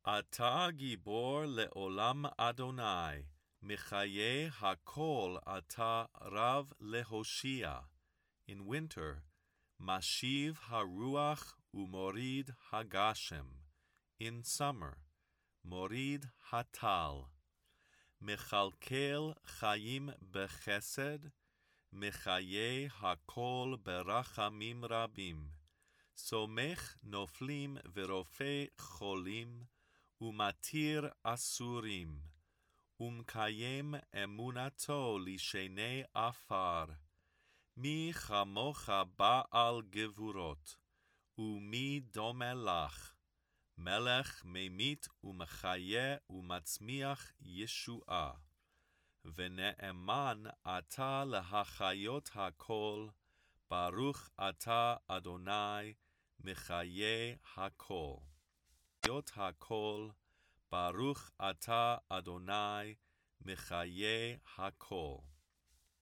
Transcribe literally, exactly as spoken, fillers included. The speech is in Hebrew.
אתה גיבור לעולם אדוני, מחיי הכל אתה רב להושיע. In winter, משיב הרוח ומוריד הגשם. In summer, מוריד הטל. מכלכל חיים בחסד, מחיי הכל ברחמים רבים. סומך נופלים ורופא חולים, ומתיר אסורים, ומקיים אמונתו לשני עפר. מי כמוך בעל גבורות, ומי דומה לך, מלך ממית ומחיה ומצמיח ישועה. ונאמן אתה להחיות הכל, ברוך אתה אדוני מחיי הכל. חיות הכל, ברוך אתה אדוני מחיי הכל.